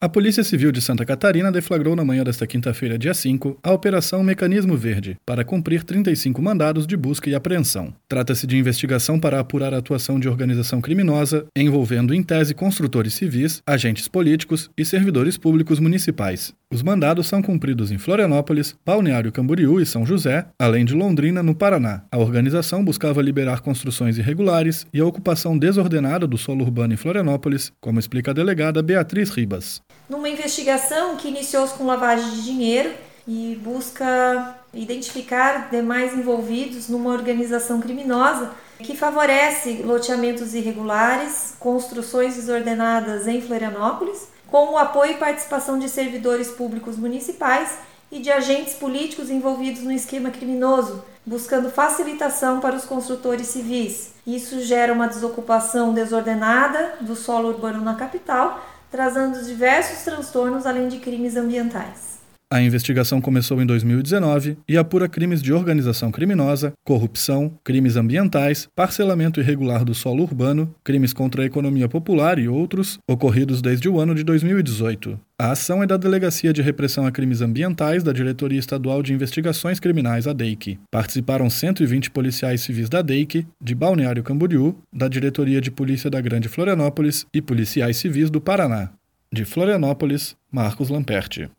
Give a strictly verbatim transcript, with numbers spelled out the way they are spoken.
A Polícia Civil de Santa Catarina deflagrou na manhã desta quinta-feira, dia cinco, a Operação Mecanismo Verde, para cumprir trinta e cinco mandados de busca e apreensão. Trata-se de investigação para apurar a atuação de organização criminosa, envolvendo em tese construtores civis, agentes políticos e servidores públicos municipais. Os mandados são cumpridos em Florianópolis, Balneário Camboriú e São José, além de Londrina, no Paraná. A organização buscava liberar construções irregulares e a ocupação desordenada do solo urbano em Florianópolis, como explica a delegada Beatriz Ribas. Numa investigação que iniciou-se com lavagem de dinheiro e busca identificar demais envolvidos numa organização criminosa que favorece loteamentos irregulares, construções desordenadas em Florianópolis, com o apoio e participação de servidores públicos municipais e de agentes políticos envolvidos no esquema criminoso, buscando facilitação para os construtores civis. Isso gera uma desocupação desordenada do solo urbano na capital, trazendo diversos transtornos além de crimes ambientais. A investigação começou em dois mil e dezenove e apura crimes de organização criminosa, corrupção, crimes ambientais, parcelamento irregular do solo urbano, crimes contra a economia popular e outros, ocorridos desde o ano de dois mil e dezoito. A ação é da Delegacia de Repressão a Crimes Ambientais da Diretoria Estadual de Investigações Criminais, a D E I C. Participaram cento e vinte policiais civis da D E I C, de Balneário Camboriú, da Diretoria de Polícia da Grande Florianópolis e policiais civis do Paraná. De Florianópolis, Marcos Lamperti.